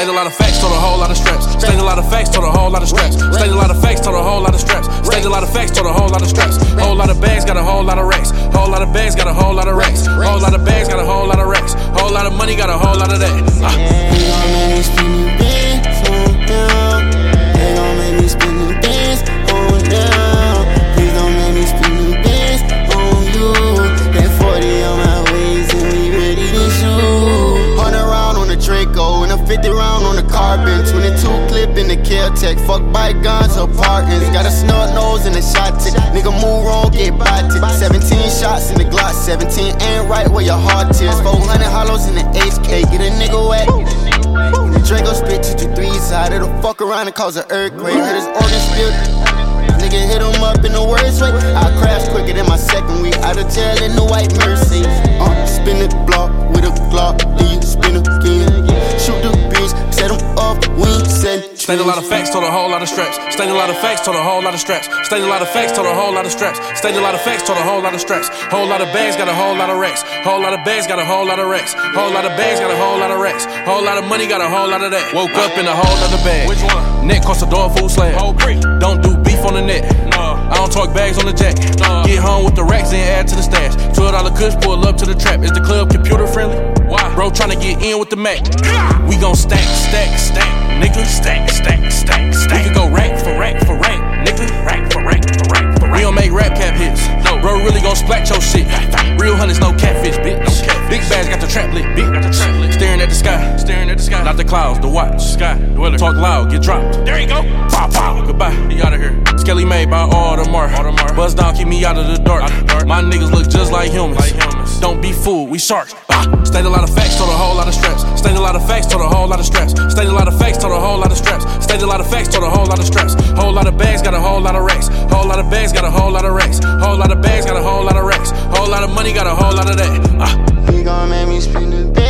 State a lot of facts, told a whole lot of straps. State a lot of facts, told a whole lot of straps. State a lot of facts, told a whole lot of straps. State a lot of facts, told a whole lot of straps. Whole lot of bags, got a whole lot of racks. Whole lot of bags, got a whole lot of racks. Whole lot of bags, got a whole lot of racks. Whole lot of money, got a whole lot of that. They gon' make me spend the bands on down. They gon' make me spend the bands on down. Please don't make me spend the bands on you. That 40 on my waist and we ready to shoot. 100 round on the Draco and a 50 round on the Carbon. 22 clip in the Caltech. Fuck bygones or partners. Got a snort nose and a shot tick. Nigga move wrong, get botted. 17 shots in the Glock. 17 ain't right where your heart is. 400 hollows in the HK. Get a nigga wet. When the Draco spit 223 out, it'll fuck around and cause an earthquake. Hit his organ spill. Nigga hit him up in the worst way. I crashed quicker than my second week. Out of jail in the white Mercy. Spin the block with a Glock. Then you spin again. Shoot the bitch, set him up, we ain't set. State a lot of facts, told a whole lot of straps. State a lot of facts, told a whole lot of straps. State a lot of facts, told a whole lot of straps. State a lot of facts, told a whole lot of straps. Whole lot of bags, got a whole lot of racks. Whole lot of bags, got a whole lot of racks. Whole lot of bags, got a whole lot of racks. Whole lot of money, got a whole lot of that. Woke up in a whole other bag. Which one? Neck cost a dog food slab. Whole brick. Don't do beef on the net. No. I don't talk bags on the jack. No. Get home with the racks and add to the stash. $12 kush, pull up to the trap. Is the club computer friendly? Why? Bro tryna get in with the Mac. We gon' stack, stack, stack. Nigga, stack, stack, stack, stack. We can go rack for rack for rack. Nigga, rack for rack for rack for rack. We don't make rap cap hits. No. Bro really gon' splat your shit. Real hunters, no catfish, bitch. No catfish. Big bags got the trap lit, bitch. Got the trap lit. Staring at the sky. Staring at the sky. Not the clouds, the watch. Sky. Dweller. Talk loud, get dropped. There you go. Pow, pow. Goodbye. He out of here. Skelly made by Audemars. Buzz down, keep me out of the dark. My niggas look just like humans. Don't be fooled, we sharks. State a lot of facts, told a whole lot of straps. State a lot of facts, told a whole lot of straps. State a lot of facts, told a whole lot of straps. State a lot of facts, told a whole lot of straps. Whole lot of bags, got a whole lot of racks. Whole lot of bags, got a whole lot of racks. Whole lot of bags, got a whole lot of racks. Whole lot of money, got a whole lot of that. He gon' make me spend the